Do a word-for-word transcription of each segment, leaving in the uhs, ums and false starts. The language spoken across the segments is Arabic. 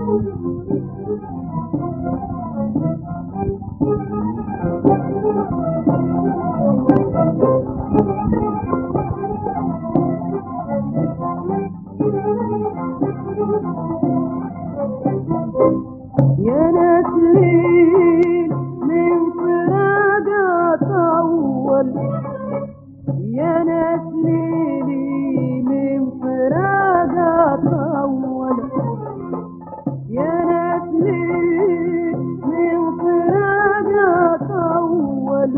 يا ناس ليل من فراقة طول، يا ناس ليلي من فراقة طول، يا ناس ليل من فراقة طول،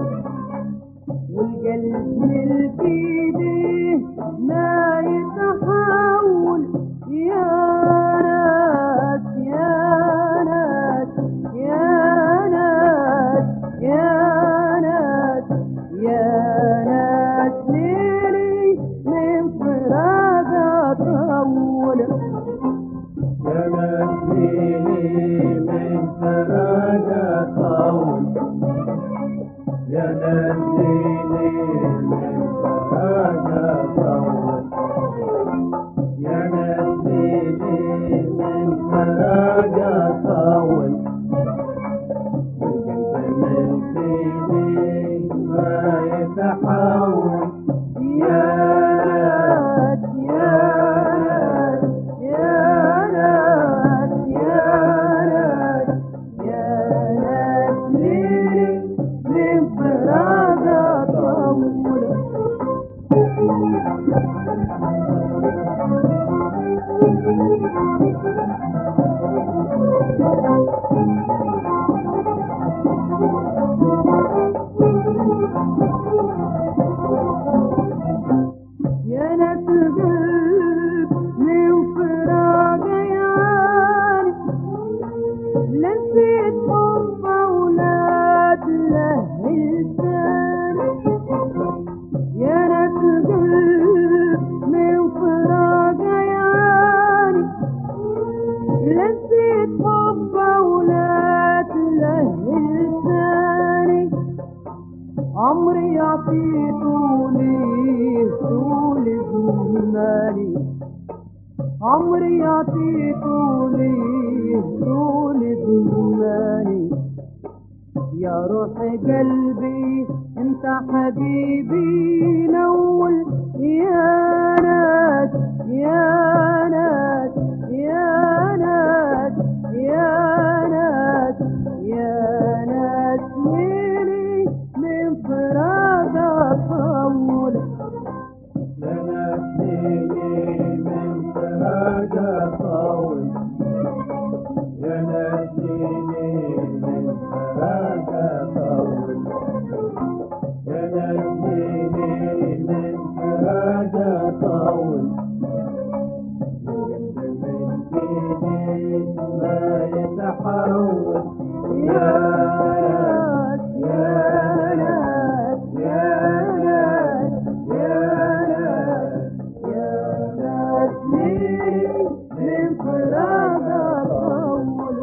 والقلب ملك ايديه ما يتحول. يا ناس يا ناس يا ناس يا ناس يا ناس ليلي من فراقة طول، يا ناس ليلي من فراقة طول، يا ناس ليلي من فراقة طول، يا ناس ليلي من فراقة طول، والقلب من ايدي ما يتحول. يا ناس يا ناس يا ناس يا ناس يا ناس ليلي من فراقة طول. يا ناس القلب من فراقة يعاني، لا نسيت حب أولاد له لساني. يا ناس القلب من فراقة يعاني، لا نسيت حب أولاد له لساني. عمري يعطيته ليه طول زماني، عمري يعطيته ليه طول زماني. يا روح قلبي انت حبيبي الاول. يا ناس يا ناس يا ناس يا ناس يا ناس ليلي من فراقة طول، يا ناس ليلي من فراقة طول، يا ناس ليلي من فراقة طول، يا ناس ليلي من فراقة طول، والقلب من ايدي ما يتحول. يا ناس يا ناس يا ناس يا ناس يا ناس ليلي من فراقة طول.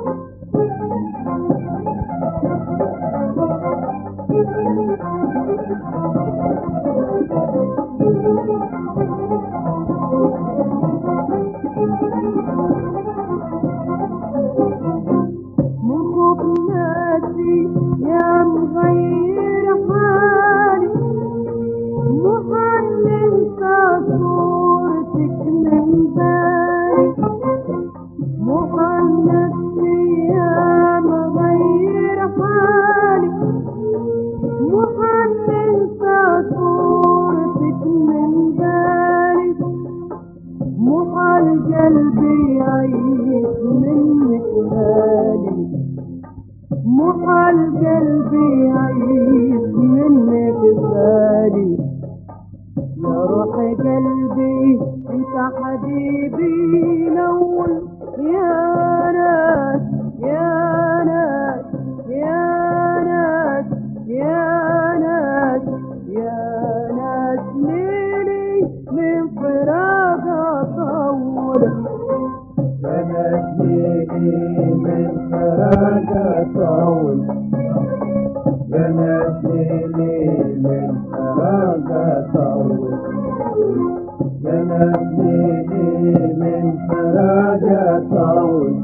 من خوف ناسي يا مغير حالي، محال ننسى صورتك من بالي. محال نفسي يا مغير حالي، محال ننسى صورتك من بالي. محال قلبي يعيش منك بالي، محال قلبي يعيش منك بالي. يا روح قلبي انت حبيبي الاول. يا ناس يا ناس يا ناس يا ناس يا ناس ليلي من فراقة طول، يا ناس ليلي من فراقة طول، يا ناس ليلي من فراقة طول، يا ناس ليلي من فراجة طول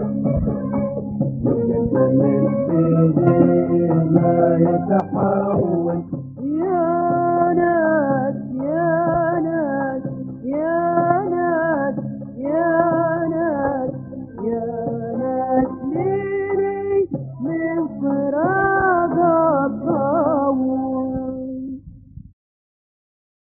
يبقى الزمن في ايديه ما يتحول